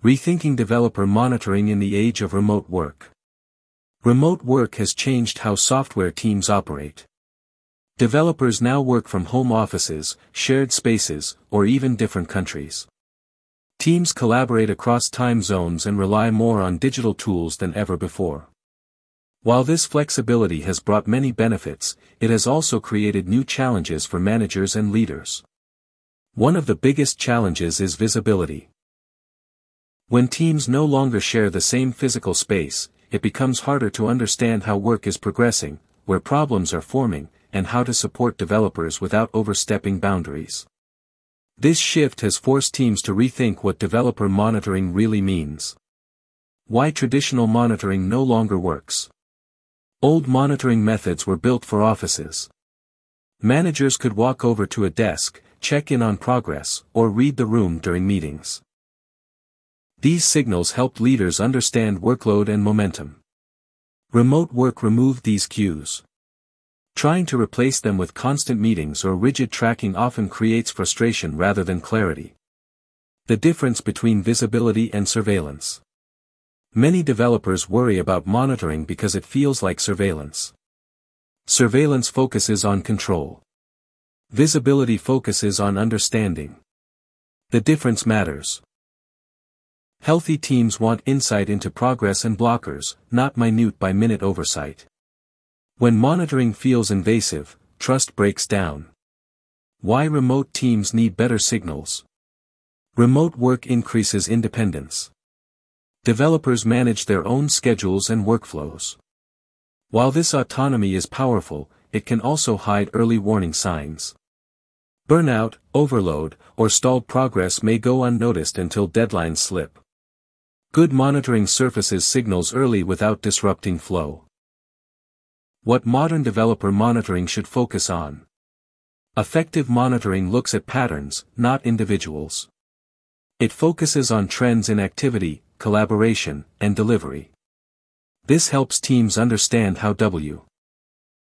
Rethinking developer monitoring in the age of remote work. Remote work has changed how software teams operate. Developers now work from home offices, shared spaces, or even different countries. Teams collaborate across time zones and rely more on digital tools than ever before. While this flexibility has brought many benefits, it has also created new challenges for managers and leaders. One of the biggest challenges is visibility. When teams no longer share the same physical space, it becomes harder to understand how work is progressing, where problems are forming, and how to support developers without overstepping boundaries. This shift has forced teams to rethink what developer monitoring really means. Why traditional monitoring no longer works. Old monitoring methods were built for offices. Managers could walk over to a desk, check in on progress, or read the room during meetings. These signals helped leaders understand workload and momentum. Remote work removed these cues. Trying to replace them with constant meetings or rigid tracking often creates frustration rather than clarity. The difference between visibility and surveillance. Many developers worry about monitoring because it feels like surveillance. Surveillance focuses on control. Visibility focuses on understanding. The difference matters. Healthy teams want insight into progress and blockers, not minute-by-minute oversight. When monitoring feels invasive, trust breaks down. Why remote teams need better signals. Remote work increases independence. Developers manage their own schedules and workflows. While this autonomy is powerful, it can also hide early warning signs. Burnout, overload, or stalled progress may go unnoticed until deadlines slip. Good monitoring surfaces signals early without disrupting flow. What modern developer monitoring should focus on. Effective monitoring looks at patterns, not individuals. It focuses on trends in activity, collaboration, and delivery. This helps teams understand how